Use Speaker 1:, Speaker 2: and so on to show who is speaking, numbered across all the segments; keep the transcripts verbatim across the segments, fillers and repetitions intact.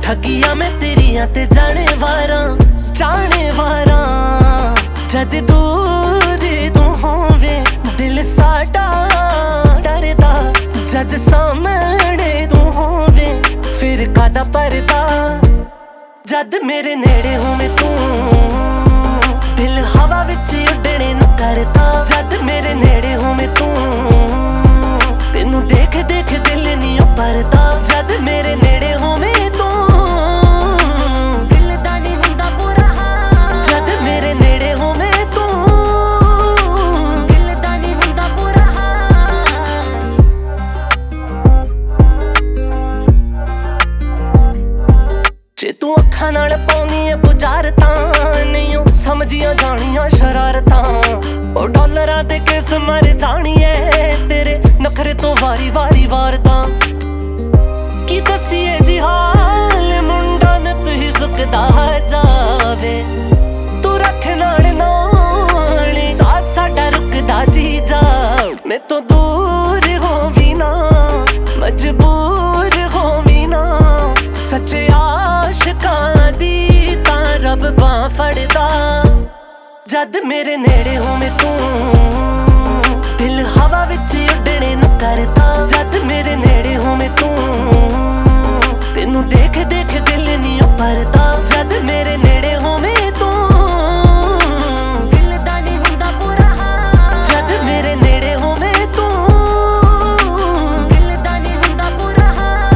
Speaker 1: ठगिया मैं तेरिया ते जाने वारा जाने वारा जद दूर तू होवे दिल साडा डरदा जद सामने तू होवे फिर कादा परदा जद मेरे नेड़े होवे तू दिल हवा विच उड़ने नू करदा जद मेरे नेड़े होवे तू तेनू देख देख दिल नहीं भरदा जद मेरे नेड़े होवे तू दिल दा नहीं हुंदा बुरा जद मेरे नेड़े होवे तू दिल दा नहीं हुंदा बुरा जे तू अखां नाल पाउनी है बुझारतां नहीं समझियां जानियां शरारतां ओ डॉलरां ते किस मर जानी है तेरे नखरे तो वारी वारी वारदा की दसीए जी हाल मुंडा न तू ही सुकदा जावे तू रख नाल नाल साथ साडा रुकदा जी जा मैं तो दूर होवी ना मजबूर होवी ना सच्चे आशिकां दी तां रब बां फड़दा जद मेरे नेड़े होवे तू दिल हवा विच उड़ने नू करदा जद मेरे नेड़े होवे तू तेनू देख देख दिल नहीं भरदा जद मेरे नेड़े होवे तू दिल दा नहीं हुंदा बुरा जद मेरे नेड़े होवे तू दिल दा नहीं हुंदा बुरा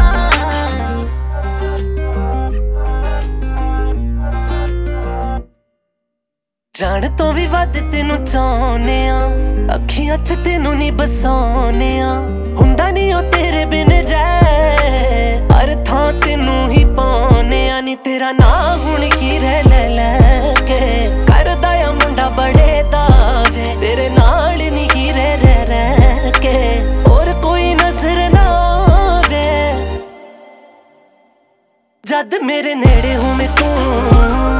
Speaker 1: जान तो भी वध तेनू चाहुने आ अखियां च तेनू नहीं बसाउने आ हुंदा नहीं ओ तेरे बिन रह हर थां तेनू ही पाउने आ नी तेरा ना हुण ही रह ले लेके करदा आ मुंडा बड़े दावे तेरे नाल नहीं ही रह रह रह के और कोई नजर ना आवे जद मेरे नेड़े होवे तू